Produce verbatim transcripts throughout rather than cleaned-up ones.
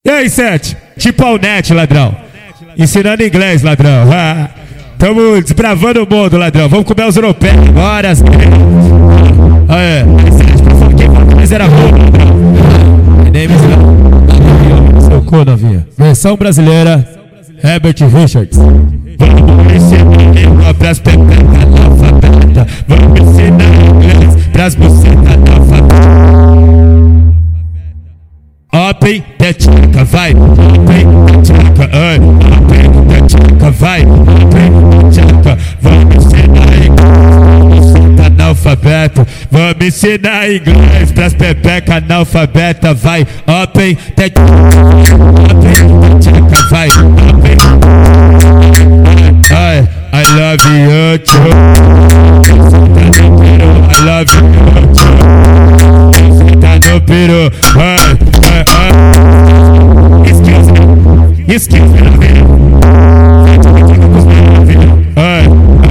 E aí, Sete? Tipo Alnet, ladrão. Ensinando inglês, ladrão. Ah, tamo desbravando o mundo, ladrão. Vamos comer os europeus agora. Ah, é. Quem mais era bom, ladrão? Names não. Seu cu, novinha. Versão brasileira, Herbert Richards. Vamos ensinar língua pras pepetas analfabetas. Vamos ensinar inglês pras bucetas analfabetas. Open the tchaca, vai. Open the tchaca, ai. Open the tchaca, vai. Open the tchaca. Vamos ensinar inglês pras analfabetas. Vamos ensinar inglês pras pepecas analfabetas, vai. Open the tchaca. Open the tchaca, vai. Open. Ai, I love you, too. I love you, too. Tá no peru, ai, ai, ai. Excuse me, excuse me, novinha. Ai,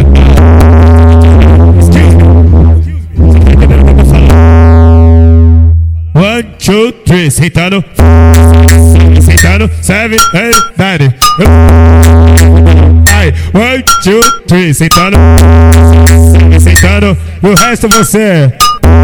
excuse me. Você tá entendendo o que eu tô falando? One, two, three, sentando. Sentando, seven, eight, nine. Ai, one, two, three, sentando. Sentando, e o resto você.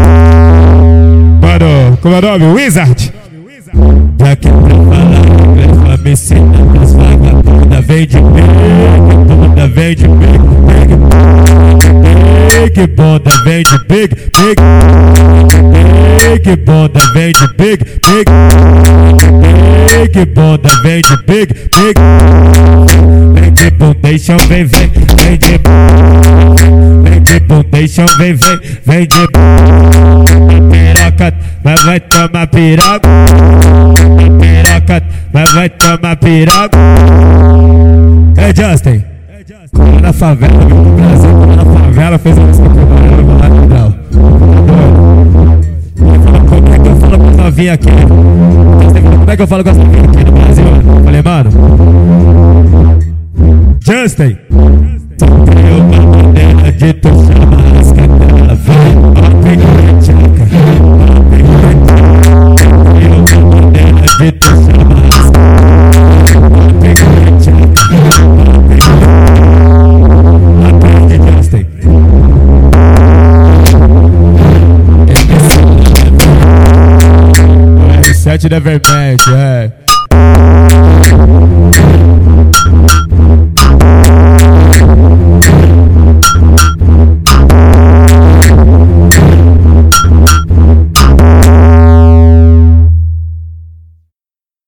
Mano, como é o nome? Wizard. Já que pra falar inglês, vai me ensinar as vagabundas. Vem de big, bunda, vem de big, big, big bunda, vem de big, big, big bunda, vem de big, big, big bunda, vem de big, big, vem de bundation, vem, vem, vem de, vem de bundation, vem, vem, vem de piroca, mas vai tomar piroca, piroca, mas vai tomar piroca. É Justin, como na favela, no Brasil, como na favela, fez uma música lá no Brau. Como é que eu falo com as novinhas aqui? Como é que eu falo com as novinhas aqui no Brasil? Eu falei, mano, Justin, só tem uma maneira de tu chamar as cadelas, vai, open the tchaca, open the tchaca, uma maneira de tu chamar as cadelas, open the tchaca, open the aprende, Justin. R sete never mente, é.